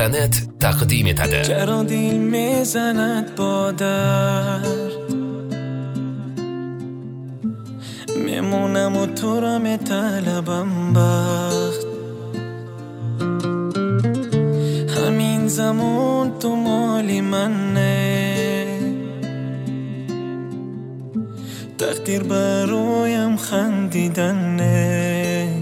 .net تقدیم etadi. چرا دل میزند با درد، میمونم و تو را میطلبم بخت. همین زمان تو مالی منه، تقدیر برایم خندیدنه.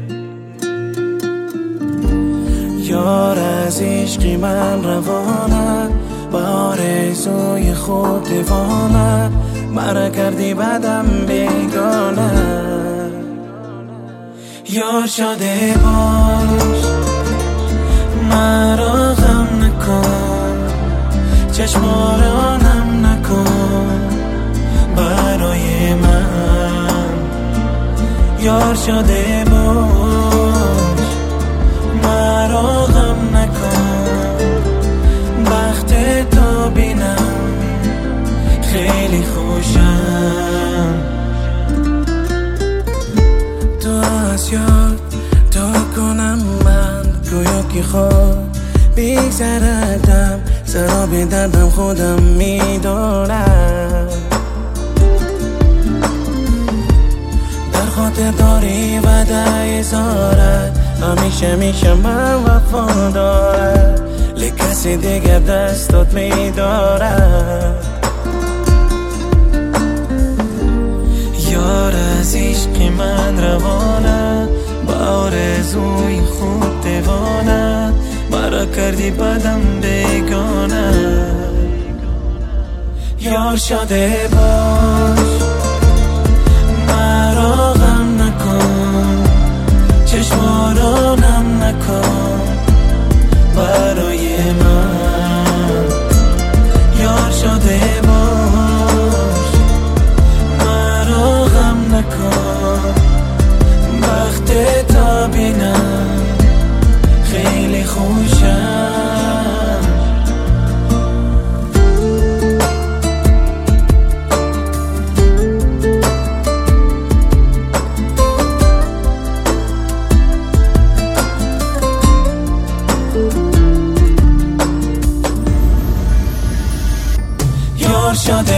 یار از عشقی من روانه، با آرزوی خود دیوانه. مرا کردی بدم بیگانه، یار شده باش مرا غم نکن، چشمارانم نکن برای من. یار شده باش مرا غم نکن، بخت تو بینم خیلی خوشم. تو از یاد تا کنم من گویا که خواب بگذردم، سراب دردم خودم میدونم. در خاطر داری و دایزارت، همیشه میشه من وفادارت، کسی دیگر دستات میدارد. یار از عشق من روانه، با آرزوی خود دیوانه. مرا کردی بدم بیگانه، یار شده باش مرا غم نکن، چشمارانم نکن برای من. یار شده باش مرا غم نکن، بخت تا بینم خیلی خوشم. یار شده